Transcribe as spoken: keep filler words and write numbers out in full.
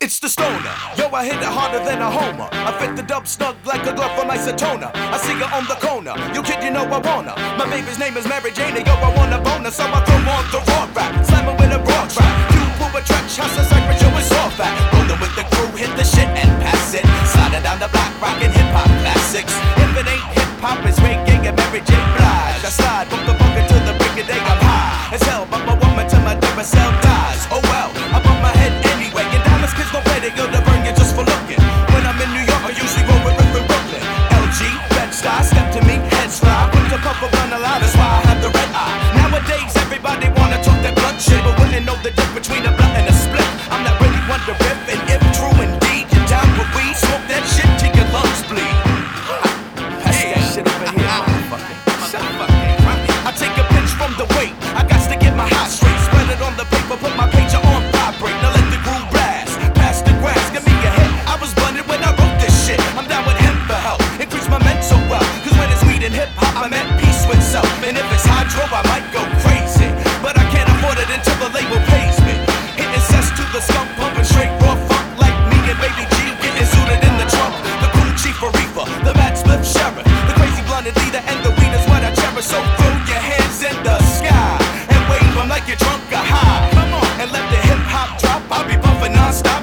It's the stoner. Yo, I hit it harder than a homer. I fit the dub snug like a glove from Isotona. I see her on the corner. You kid, you know I wanna. My baby's name is Mary Jane, and yo, I want a boner, so I throw on the raw rap. Slam her with a broad track. You pull a track, shots a cypher, yo, it's all fat. Rollin' with the crew, hit the shit and pass it. Sliding down the block, rockin' hip hop classics. If it ain't hip hop, it's reggae and Mary J. Blige. I slide from the bunker to the break of day. I'm high as hell, but my woman till my Duracell dies. Oh well, I bump my head anyway. And diamonds kids don't play, they go to burn you just for looking. When I'm in New York, I usually roll with Rick in Brooklyn. L G, Bed-Stuy, step to me, heads fly. Put the puff up on the line, that's why I have the red eye. Nowadays, everybody wanna talk that blunt shit, but wouldn't know the difference between a blunt and a split. I'm not really one to riff, and if true indeed, you're down with weed, smoke that shit till your lungs bleed. Pass that shit over here, motherfucker. I take a pinch from the weight. I got to get my hot straight. Spread it on the paper, put my pager on vibrate. Now let the groove blast. Pass the grass, give me a hit. I was blunted when I wrote this shit. I'm down with hemp for help. Increase my mental wealth. Cause when it's weed and hip hop, I'm at peace with self. And if it's hydro, I might go crazy. But I can't afford it until the label pays me. Hitting cess to the skunk, pumping straight raw funk like me and Baby G. Getting suited in the trunk. The cool chief of reefer, the Matt Smith sheriff. The crazy blunted leader and the weed is what I cherish. So throw your hands in the sky and wave them like you're drunk or high. Come on and let the hip hop drop. I'll be bumping non-stop.